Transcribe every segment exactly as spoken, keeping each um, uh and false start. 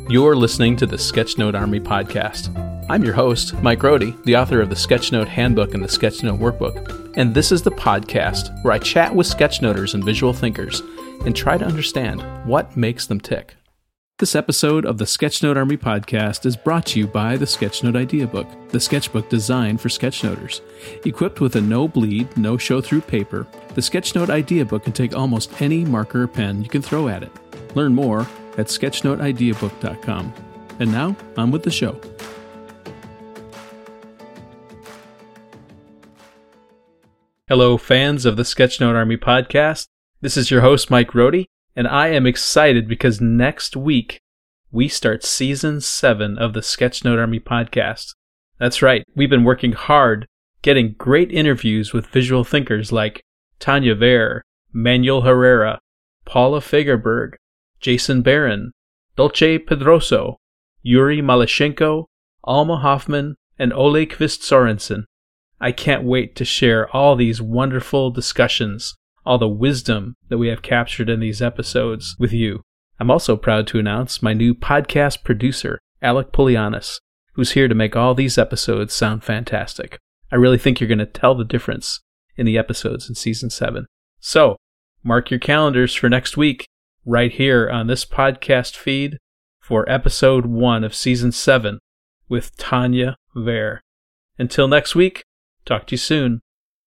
You're listening to the Sketchnote Army podcast. I'm your host, Mike Rohde, the author of the Sketchnote Handbook and the Sketchnote Workbook, and this is the podcast where I chat with sketchnoters and visual thinkers and try to understand what makes them tick. This episode of the Sketchnote Army podcast is brought to you by the Sketchnote Idea Book, the sketchbook designed for sketchnoters. Equipped with a no-bleed, no-show-through paper, the Sketchnote Idea Book can take almost any marker or pen you can throw at it. Learn more at sketchnote idea book dot com. And now, on with the show. Hello, fans of the Sketchnote Army podcast. This is your host, Mike Rohde, and I am excited because next week we start Season seven of the Sketchnote Army podcast. That's right, we've been working hard getting great interviews with visual thinkers like Tanya Vare, Manuel Herrera, Paula Fagerberg, Jason Barron, Dolce Pedroso, Yuri Malashenko, Alma Hoffman, and Ole Kvist Sorensen. I can't wait to share all these wonderful discussions, all the wisdom that we have captured in these episodes with you. I'm also proud to announce my new podcast producer, Alec Polianis, who's here to make all these episodes sound fantastic. I really think you're going to tell the difference in the episodes in Season seven. So, mark your calendars for next week, right here on this podcast feed for Episode one of Season seven with Tanya Vare. Until next week, talk to you soon.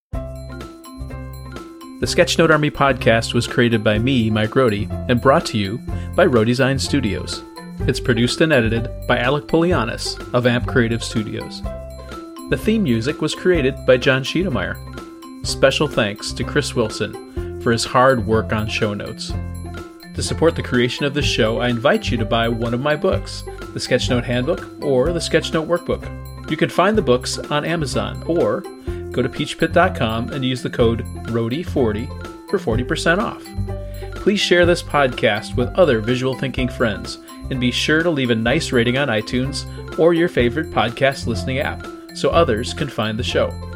The Sketchnote Army podcast was created by me, Mike Rohde, and brought to you by Rohdesign Studios. It's produced and edited by Alec Polianis of Amp Creative Studios. The theme music was created by John Schiedermeyer. Special thanks to Chris Wilson for his hard work on show notes. To support the creation of this show, I invite you to buy one of my books, the Sketchnote Handbook or the Sketchnote Workbook. You can find the books on Amazon or go to peach pit dot com and use the code Rohde forty for forty percent off. Please share this podcast with other visual thinking friends and be sure to leave a nice rating on iTunes or your favorite podcast listening app so others can find the show.